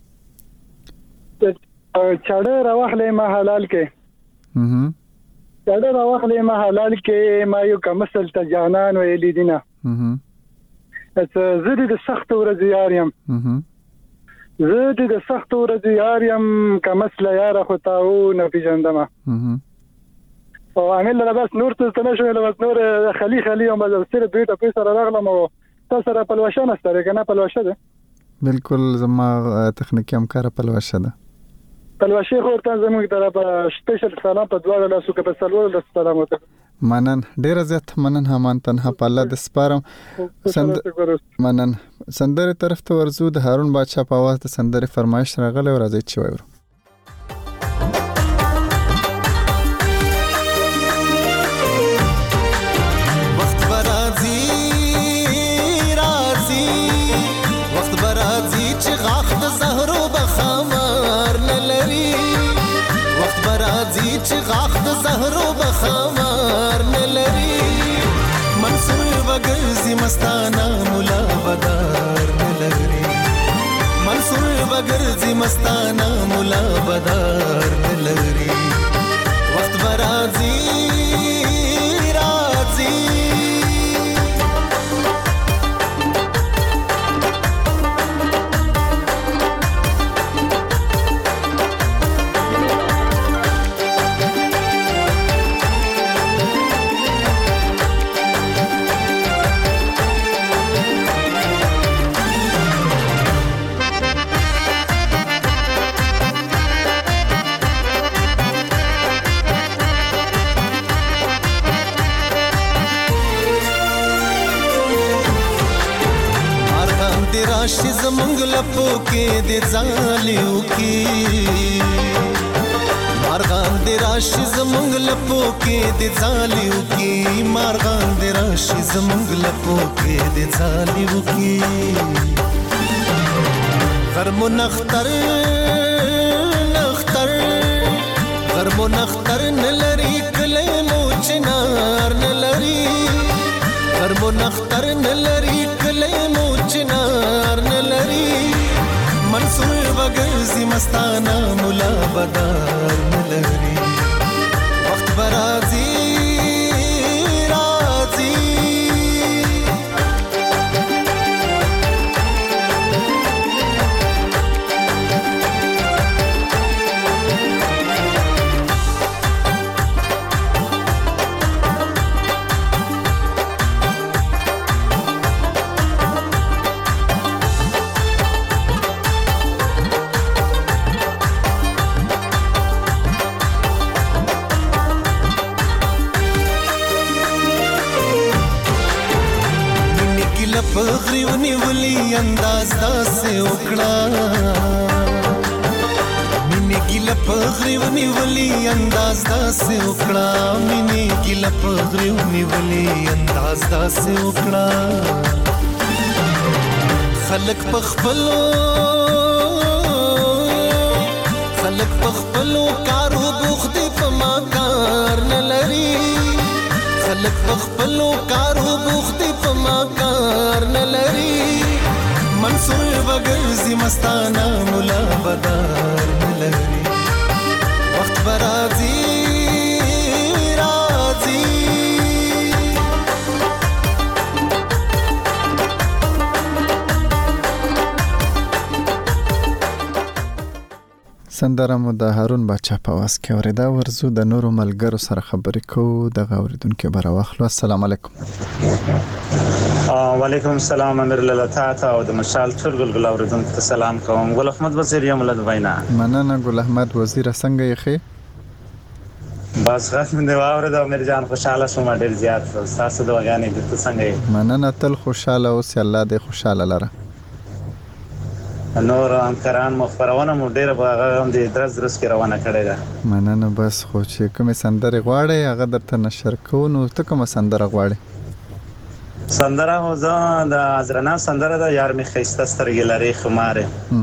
چاړه راوخلې ما حلال کې هم چاړه راوخلې ما حلال کې ما یو کمسل ته جانان ویلې دینه هم زه د سخت ورځ یار یم هم زه د سخت ورځ یار یم کمسل یار خو تاو نه پیژندم هم او عمل له بس نور ته تنه شو له بس نور خلی خلی او مزه سره بیٹه پیسه راغلم او تاسو را پلوشه نستره کنه پلوشه ده بالکل زما تخنیکی همکار پلوشه ده پلوشه ورته زموږ طرفه سپیشل سلام په دواړو لاسو کې په سلوړو د سلام وته منن ډیر زیات منن همان تنها په الله د سپارم سند منن سندره طرف ته ورزو د هارون بادشاہ په आवाज د سندره فرمایش راغله او راځي چې وایو چې غاخ د زهرو بخمار نلري منصور وګرځي مستانه مولا بدار نلري منصور وګرځي مستانه مولا بدار نلري وخت برازي رازي راشي زمونږ لپو کې د ځالیو کې مارغان د راشي زمونږ لپو کې د ځالیو کې مارغان د راشي زمونږ لپو کې د ځالیو کې غرمو نختر نختر غرمو نختر نلری کلی مو چنار نلری غرمو نختر نلری کلی مو چنار نلری منصور وگرزی مستانا ملا بدار نلری وقت برازی پغریونی ولی انداز داسه وکړه مینه ګیله پغریونی ولی انداز داسه وکړه مینه ګیله پغریونی ولی انداز داسه وکړه خلق پخپلو خلق پخپلو کارو بوخت په ما کار نه لري خلق پخپلو کارو بوخت په ما کار نه لري منصور وګرځي مستانه مولا بدار نه لري وخت برازي راځي سندره مو د هارون باچا په واس کې اوریدا ورزو د نورو ملګرو سره خبرې کوو د غوریدونکو بر واخلو. السلام علیکم. وعلیکم السلام امیر لتا او د مشال ټول ګل اوریدونکو ته سلام کوم. ګل احمد وزیر یم ولد وینا. مننه ګل احمد وزیر څنګه یې خې؟ بس غږ مې واورید او امیر جان خوشاله شوم ډیر زیات. تاسو د وګانې د څنګه یې؟ مننه تل خوشاله اوسې الله دې خوشاله لره. نور همکاران مخبرونه مو ډیره هغه هم د درس درس کې روانه کړې ده. مننه بس خو چې کومه سندره غواړې هغه درته نشر کوو. نو ته کومه سندره غواړې؟ سندره هو زه د ازرنا سندره ده یار می خسته سترګې لري خماره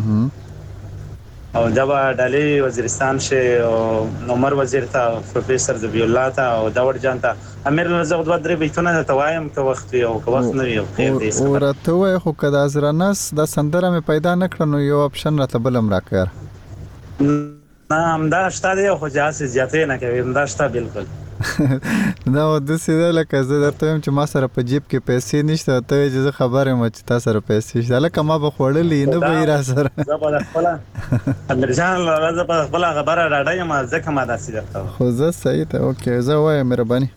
او دبا ډالي وزیرستان شه او نومر وزیر ته پروفیسور ذبی الله ته او داور جان ته امیر زغ دوه درې بیتونه ته وایم که وخت او که وخت نه وي خیر دې او راته وای خو کدا ازرناس د سندره مې پیدا نکړ نو یو اپشن راته بلم راکړ. نه همدا شته دی خو جاسه زیاتې نه کوي همدا شته بالکل. دا د سیده لکه زه درته وایم چې ما سره په جیب کې پیسې نشته ته اجازه خبره مې چې تاسو سره پیسې شته لکه ما به خوړلې نه به را سره زه په خپل امرجان لازم په خپل خبره راډای ما ځکه ما داسې درته خو زه صحیح ته اوکې زه وایم مهرباني.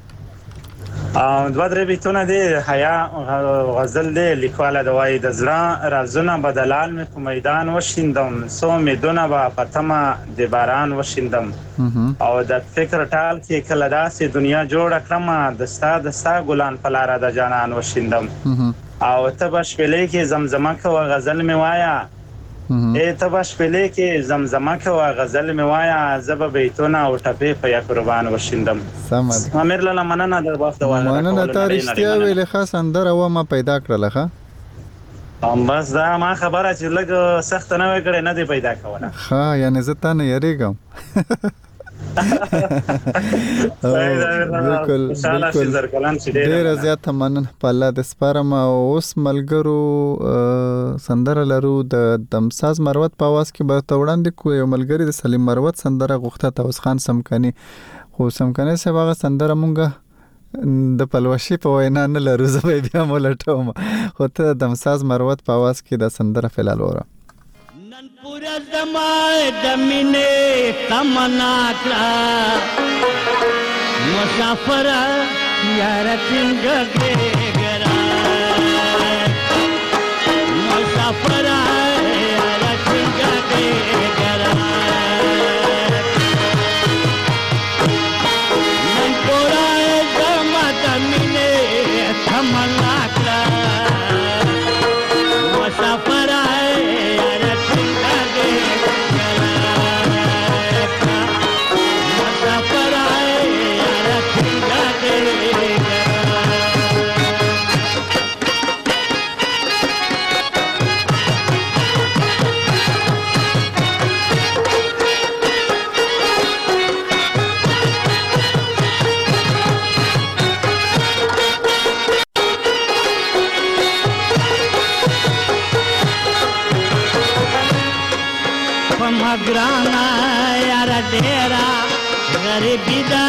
ا دوه درې بیتونه دي حیا غزل دی لیکواله د وای د زړه رازونه بدلال مې په میدان وشیندم سو مې دونه با پتما د باران وشیندم او د فکر ټال کې کله داسې دنیا جوړ کړم دستا دستا ګلان پلاره د جانان وشیندم او ته بشپلې کې زمزمه کو غزل مې وایا اے ته بشپلې کې زمزمه کو غزل مې وایا زب بیتونه او ټپې په یا قربان وشیندم. سمد امیر لاله مننه در وخت واله مننه ته رښتیا ویلې خاص اندر و ما پیدا کړل ښه ام بس دا ما خبره چې لګ سخت نه وکړې نه دی پیدا کوله ها یعنی زه ته نه یریږم. بالکل بالکل ډیر زیات مننه په الله د سپارم. او اوس ملګرو سندره لرو د دمساز مروت په आवाज کې به توړاندې کو یو ملګری د سلیم مروت سندره غوښته توس خان سمکني خو سمکني سه هغه سندره مونږه د پلوشي په وینا نه لرو زه بیا مولټوم خو ته دمساز مروت په आवाज کې د سندره فلال وره پورا زمای دمینه تمنا کړه مسافر یار څنګه ګرا مسافر یار څنګه ګرا نن پورا زمای دمینه تمنا کړه مسافر زما ګرانا یار ډیرا غریبی دا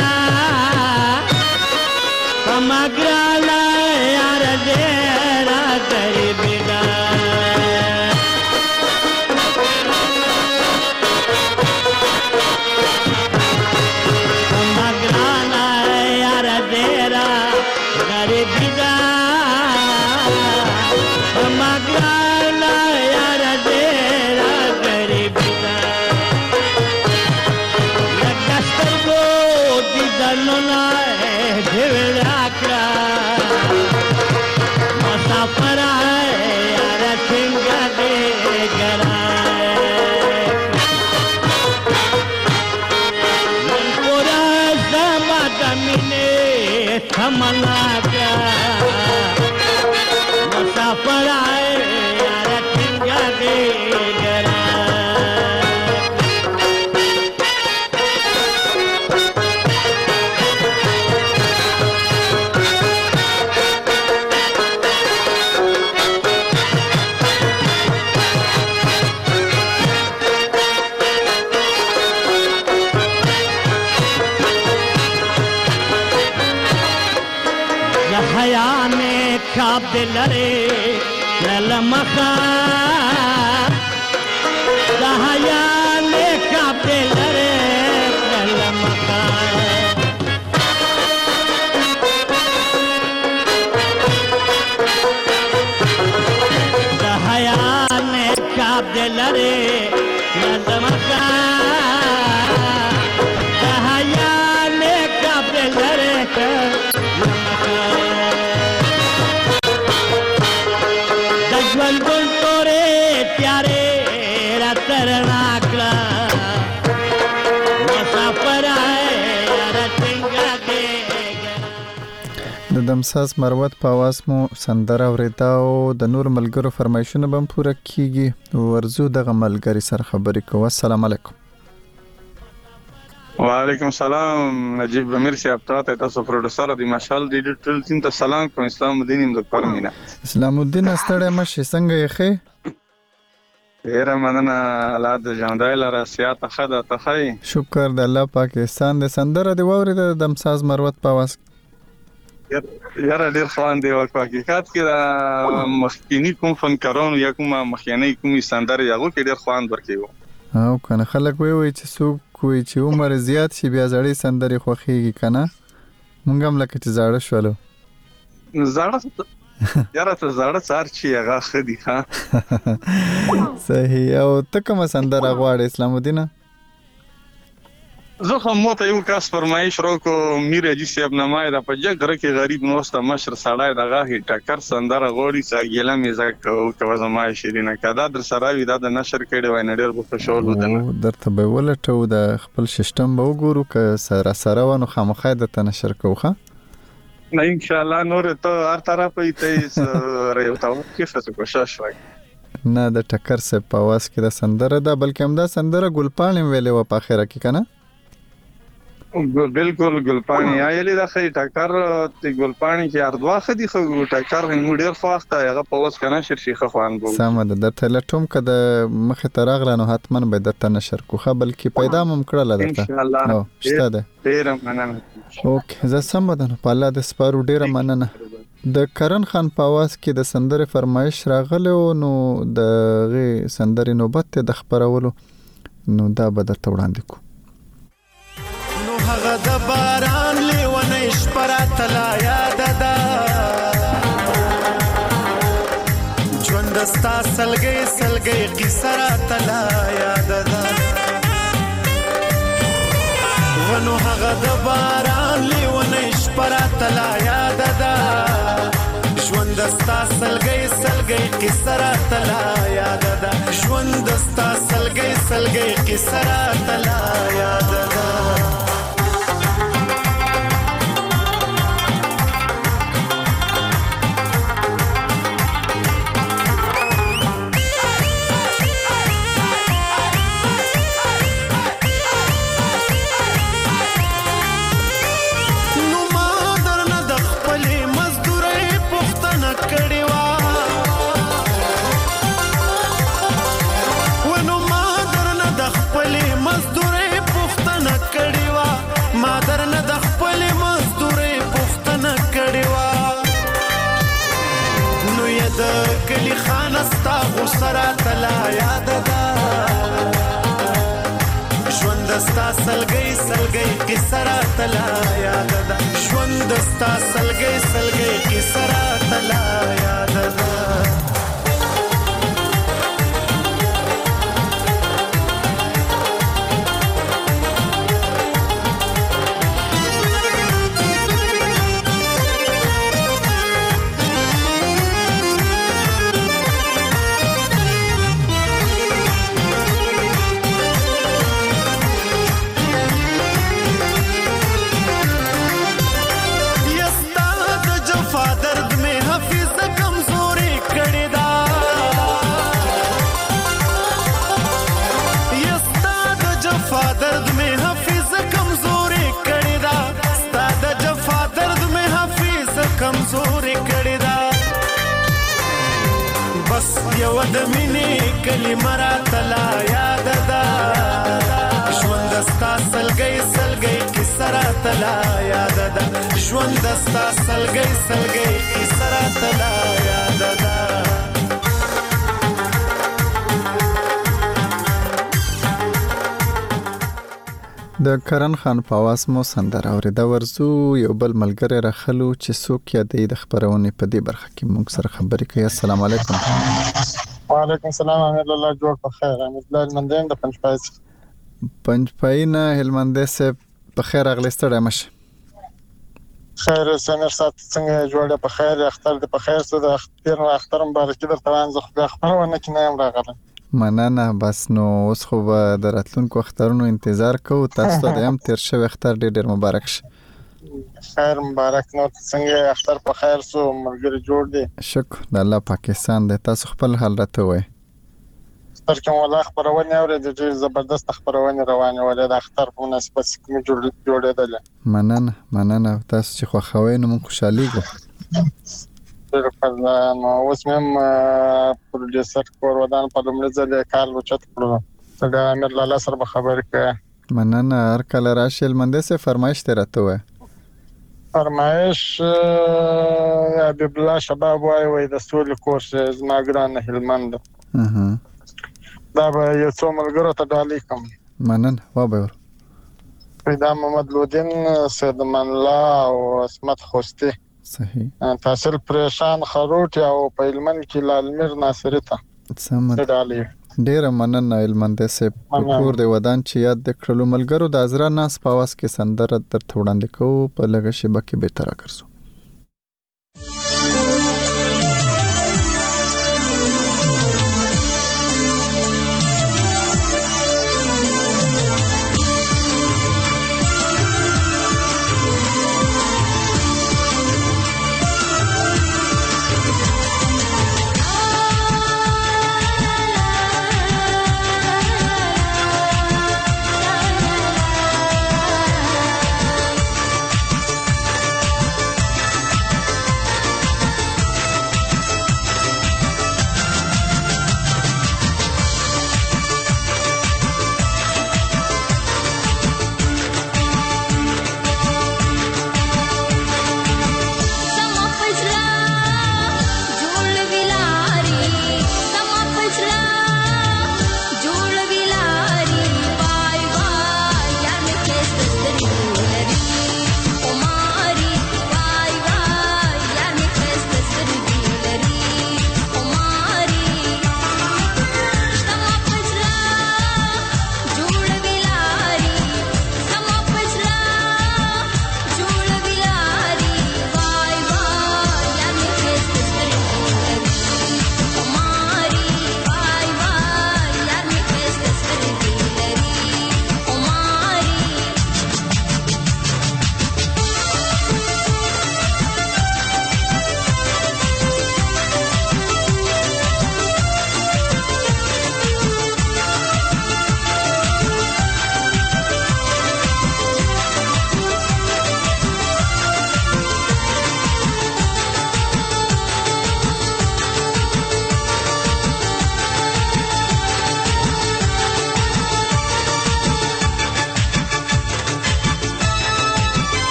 زما ګرانا یار ډیرا غریبی دا زما ګرانا یار ډیرا غریبی دا زما ګرانا یار ډیرا غریبی دا لکه سترګو دیدنونه ډېوړه کړه مسافر یار څنګه دې ګرای نن پورا زما د مینې تمنا کړه مسافر یار څنګه دې ګرای خواب دلره للمخا دهیا نے خواب دلره للمخا دهیا نے خواب دلره للمخا دهیا نے خواب دلره للمخا ژوند ګل تورې تیارې راترنا کړه مسافر یار څنګه دې د دمساز مروت په आवाज مو سندره اوریدا او د نور ملګرو فرمایشونه بم پوره کیږي ورزو دغه ملګری سره خبرې کوو. السلام علیکم. وعلیکم السلام نجیب امیر صاحب ته تاسو پروډوسر دی مشال دی ټول تیم ته سلام کوم. اسلام الدین د پرمینا اسلام الدین استړی مشه څنګه یې خې ډیر مننه الله د ژوندای لاره سیات خدا ته خې شکر د الله پاکستان د سندره دی ووري د دمساز مروت په आवाज یاره ډیر خوان دی او حقیقت کې مخکینی کوم فنکارانو یا کوم مخکینی کوم سندره یغو کې ډیر خوان ورکیو او کنه خلک وی وی چې څوک کوی چې عمر زیات شي بیا زړې سندري خوخيږي کنه مونږ هم لکه چې زړه شولو زړه یاره ته زړه څار چې هغه خدي ها صحیح. او ته کوم سندره غواړې اسلام الدین؟ زه هم مو ته یو کاس فرمایش راکو میر اجي صاحب نامه دا په جګړه کې غریب نوسته مشر سړی دغه هی ټکر سندره غوړي چې ګیله میزه کو کو زما شیرینه کدا در سره وی دا د نشر کړي وای نه ډیر په خوشاله ودنه درته به ولټو د خپل سیستم به وګورو ک سره سره ونو خامخا د نشر کوخه نه ان شاء الله نور ته هر طرف ته ریو تاو کې څه کوشش وای نه د ټکر سه په आवाज کې د سندره دا بلکې هم دا سندره ګلپانې ویلې و په اخره کې کنه بالکل ګلپانی آیلی دا خې ټکر ته ګلپانی کې اردوا خدي خو ټکر نو ډیر خواسته هغه په وس کنه شر شيخه خوان بو سم ده درته لټوم کده مخه ترغله نو حتمن به درته نشر کوخه بلکې پیدا مم کړل درته ان شاء الله نو شته ده ډیر مننه اوکې زه سم ده په الله د سپارو ډیر مننه. د کرن خان په आवाज کې د سندره فرمایش راغله نو د غي سندره نوبت د خبرولو نو دا به درته وړاندې کو هغه د باران لیونه شپرات لا یاد ده ژوند ستا سلګي سلګي قصه رات لا یاد ده ونو هغه د باران لیونه شپرات لا یاد ده ژوند ستا سلګي سلګي قصه رات لا یاد ده ژوند ستا سلګي سلګي قصه رات لا یاد ده سره تلا یاد ده ژوند ستا سلګي سلګي کی سره تلا یاد ده ژوند ستا سلګي سلګي کی سره تلا یاد ده کمزورې کړې ده بس یو د مینې کلمه راته لا یاد ده ژوند ستا سلګۍ سلګۍ کیسه راته لا یاد ده ژوند ستا سلګۍ سلګۍ کیسه راته لا یاد ده د کرن خان په आवाज مو سندره اورېده. ورزو یو بل ملګری راخلو چې څوک یادې د خبرونې په دې برخه کې موږ سره خبرې کوي. السلام علیکم. وعلیکم السلام. امیر الله جوړ په خیر. امیر الله هلمندین د پنځپای پنځپای نه هلمندې سه په خیر اغلی ستړی مشه. خیر سمیر سات څنګه جوړه په خیر اختر د په خیر څه د اختر اختر مبارکي درته وایم. زه خو خبرونه کې نه یم راغلی. مننه. بس نو اوس خو به د راتلونکو اخترونو انتظار کوو. تاسو ته د یم تیر شوی اختر ډېر ډېر مبارک شه. خیر مبارک. نو څنګه اختر په خیر سو ملګری جوړ دی؟ شکر د الله پاکستان دی. تاسو خپل حال راته وایئ. اختر کې مولا خبرونه اورېدې ډېر زبردست خبرونه روانې ولې د اختر په مناسبت کې جوړېدلې. مننه مننه. تاسو چې خوښوئ نو موږ خوشحالیږو. بالکل. نو اوس مم پروډوسر کور ودان په لومړي ځل کال وچت کړو. څنګه امیر الله سره به خبرې کوي. مننه. هر کله راشي هلمندې سه فرمایش ته راته وایي. فرمایش حبیب الله شباب وای وای د سولې کورس زما ګران هلمند. اها دا به یو څو ملګرو ته ډالۍ کوم. مننه. و به پیدا محمد لودین سید من الله او اسمت خوستی. صحیح. تحصیل پریشان خروټ او په هلمند کې لالمیر ناصری ته سمه ډالۍ. ډیره مننه هلمندې سه کور دی ودان چې یاد د کړلو ملګرو د ازرا ناس په आवाज کې سندره درته وړاندې کوو. په لږه شیبه کې به تر راګرځو.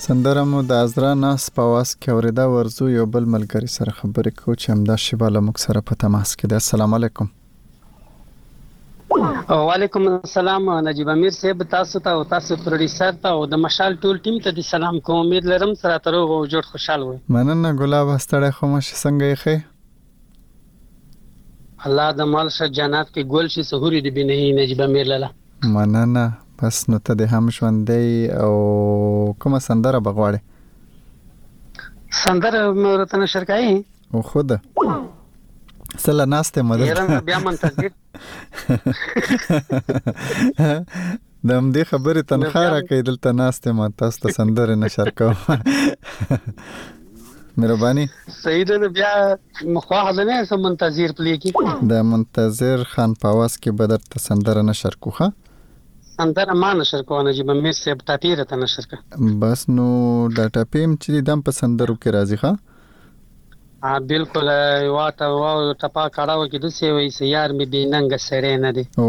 سندره مو د ازرا ناس په واس کې اوریدا ورزو یو بل ملګری سره خبرې کو چې همدا شیباله موږ سره په تماس کې ده. السلام علیکم. وعلیکم السلام نجیب امیر صاحب، تاسو ته او تاسو پروډوسر ته او د مشال ټول ټیم ته د سلام کوم. امید لرم سره تر او جوړ خوشاله وي. مننه ګلاب ستړی خو مش څنګه یې خې؟ الله د مال ش جنات کې ګل شي سحوري دی بنه نجیب امیر لاله. مننه. بس نو ته د هم ژوندې او کومه سندره بغواړې؟ سندره مرته نشر کای او خود سلا ناسته مدد یره بیا منتظر دم دې خبرې تنخواه راکې دلته ناسته ما تاسو ته سندره نشر کوم. مهرباني. صحیح ده بیا مخواه نه سم منتظر پلی کی د منتظر خان پاواز کې بدر ته سندره نشر کوخه سندره ما نشر کوه نجیب امیر صاحب ټاپیر ته نشر کا بس نو دا ټاپیم چې دم په سندرو کې راځي ښا. ها بالکل واته واو ټپا کړهو کې د سی وې سیار می بیننګ سره نه دي او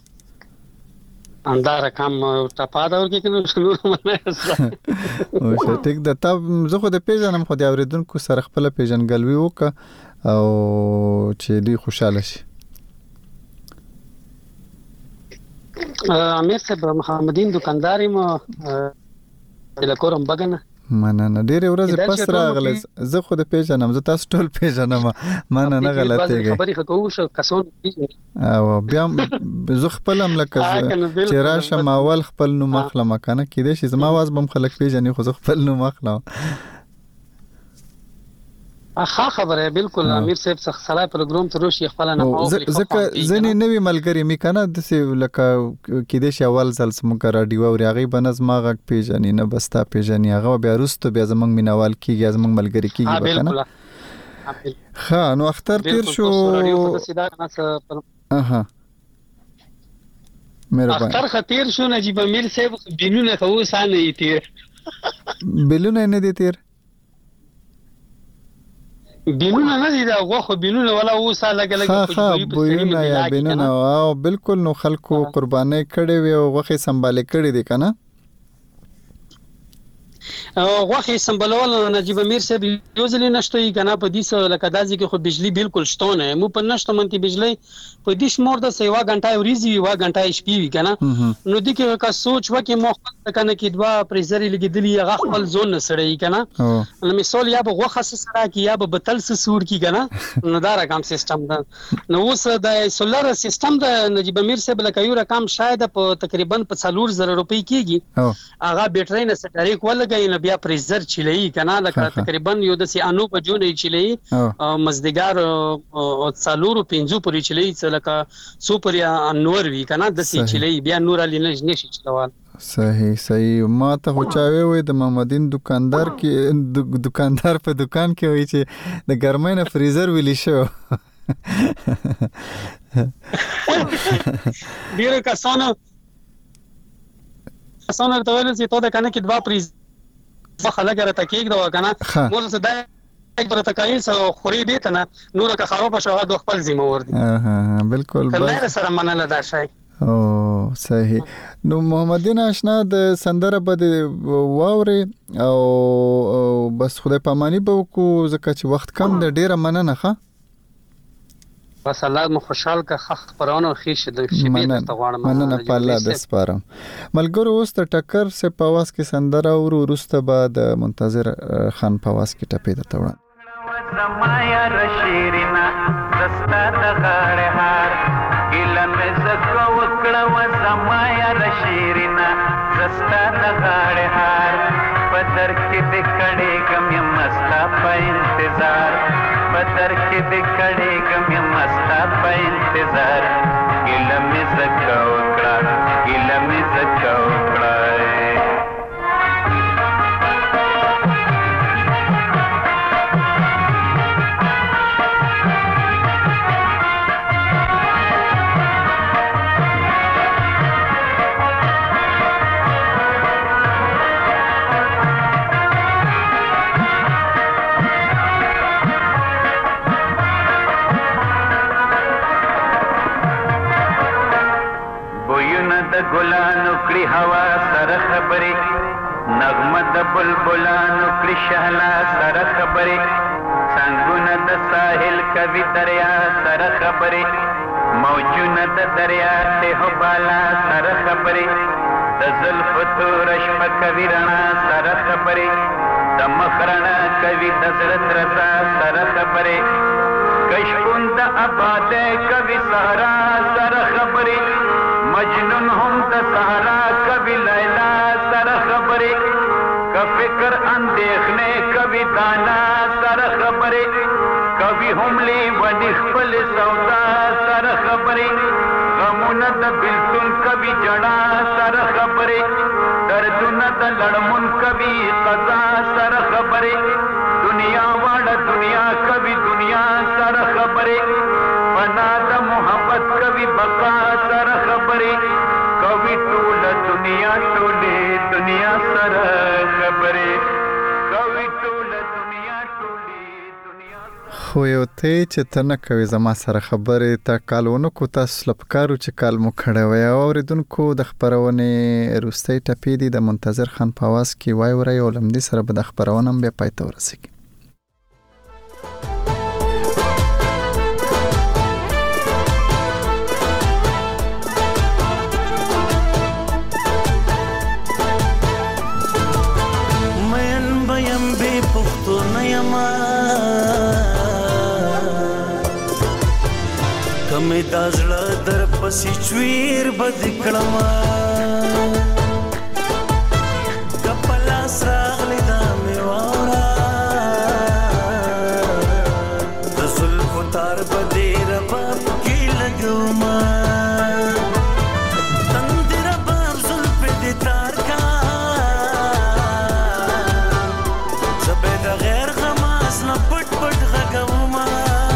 اندار کم ټپا دا ورکه کنه شنو منه او شه ټیک د تا زه خو د پیژنم خو د اوریدونکو سره خپل پیژنګلوي وک او چې دی خوشاله شي. امیر صاحب محمدین دکانداري مو لکورم بغنه مننه ډېر ورځې پس راغله. زه خو د پیژنم، زه تاسو ټول پیژنم، مننه غلطه خبرې کوو شو کسون او بیا زه خپل هم لکه چې راشم اول خپل نو مخله مکنه کېدې شي زما आवाज بم خلک پیژني خو زه خپل نو مخله ښه خبره بالکل. امیر صاحب څخه سلام پروګرام ته روشي خپل نه او ځکه ځنې نوی ملګری می کنه د سی لکه کېدې شي اول ځل سم رادیو او هغه بنز ما غ پیژني نه بستا پیژني هغه بیا رستو بیا زمنګ مینوال کیږي زمنګ ملګری کیږي کنه. ها نو اختر تیر شو اها مهرباني. اختر خطیر شو نجیب امیر صاحب بینونه خو سانه یې تیر بلونه نه دي تیر بینونه نه دي دا غوخه بینونه ولا وسه لګلګ په بینونه یا بینونه او بالکل نو خلکو قرباني کړي وي او غوخه سنباله کړي دي کنه غوخه سنبالول نجیب امیر صاحب یوزلی نشته کنه په دې سره لکه دازي کې خو بجلی بالکل شتونه مو په نشته منتي بجلی په دې شمور د سیوا غنټه وريزي وا غنټه شپې وی کنه نو دې کې کا سوچ وکي مخ کنه کې دوا پریزري لګیدلی هغه خپل زون سره کنه نو مثال یا به غوخه سره کې یا به بتل سور کې کنه نو دا رقم سیستم ده نو اوس د سولر سیستم د نجیب امیر صاحب لکه یو رقم شاید په تقریبا په څلور زره روپۍ کېږي هغه بیټری نه سټریک ولګي نو بیا پریزر چلی کنه لکه تقریبا یو د سی انو په جون چلی مزدګار او څلور پنځو پوری چلی لکه سوپر یا انور وی کنه د سی چلی بیا نور علی نه نشي چلوال. صحیح صحیح. ما ته خو چاوي وي د محمدین دکاندار کې دکاندار په دکان کې وي چې د ګرمۍ نه فریزر ویلی شو ډیر کسانو کسانو ته ویل چې ته د کنه کې دوا پریز خلک راته کېږي دا کنه مور څه دا پر تکایل سو خوري دي ته نور که خراب شو د خپل ذمہ ور دي. ها بالکل کله سره منل دا شي. او صحیح. نو محمدین آشنا د سندره بد واوري او بس خدای پامانی به کو زکه چې وخت کم د ډیره مننه ښه بس الله مو خوشحال کا خخ پرونه خېش د شبیر ته غواړم مننه په الله د سپارم. ملګرو اوس ته ټکر سه پاواز کې سندره او ورسته بعد منتظر خان پاواز کې ټپې د توړه زمایا رشیرینا دستا د غړ هار ګلن زکو وکړه و زمایا رشیرینا دستا د غړ هار پدر کې د کړي کم مستا په انتظار پدر کې د کړي کم مستا په انتظار ګلن زکو وکړه ګلن زکو وکړه ګلانو کړي هوا سره خبرې نغمه د بلبلانو کړي شهلا سره خبرې څنګهونه د ساحل کوي دریا سره خبرې موجونه د دریا ته بالا سره خبرې د زلفو توره شپه کوي رڼا سره خبرې د مخ رڼا کوي د زړه درزا سره خبرې کشکون د آبادۍ کوي صحرا سره خبرې مجنون هم د صحرا کوي لیلا سره خبرې که فکر اندېښنې کوي دانا سره خبرې کوي هم لیوني خپل سودا سره خبرې غمونه د بېلتون کوي جړا سره خبرې دردونه د لړمون کوي قضا سره خبرې دنیا واړه دنیا کوي دنیا سره خبرې فنا د محبت کوي بقا سره خبرې کوي ټوله دنیا ټولې دنیا سره خبرې کوي ټوله دنیا ټولې خو یو ته چې ته نه کوي زما سره خبرې تا کالونو کو تاسو لپکارو چې کال مو کړه وي او اوریدونکو د خبرونه روستۍ ټپې دي د منتظر خان په आवाज کې وای ورای او لمدي سره به د خبرونه به پای ته ورسېږي. مین بیم به پختو نیما کمې دا زړه در پسې چویر بد کړما کپلا سراغلی دا مې واورا د زلفو تار به دې رباب کې لګوما تندې رباب زلفې دې تار کا زه به د غیر غماز نه پټ پټ غږوما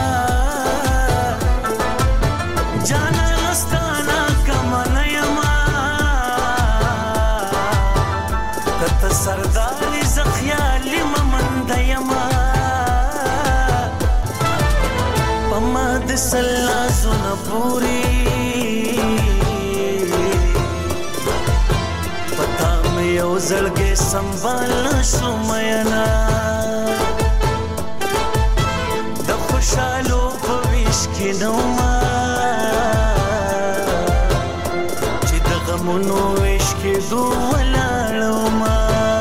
جانا لستانا کمانا یما کت سرداری زخیالی ممند یما پما دسلا زون پوری پتا میں یو زلگے سنبھالنا شو مینا د خوشالو پویش کی نوما منو عشق دو ولاړما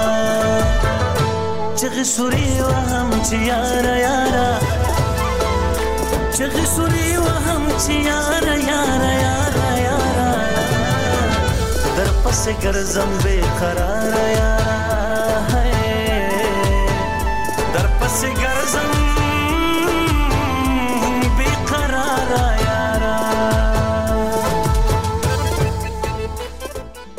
چغ سوري وهم چې یارا یارا چغ سوري وهم چې یارا یارا یارا یارا در پس ګرځم بے قرار یارا در پس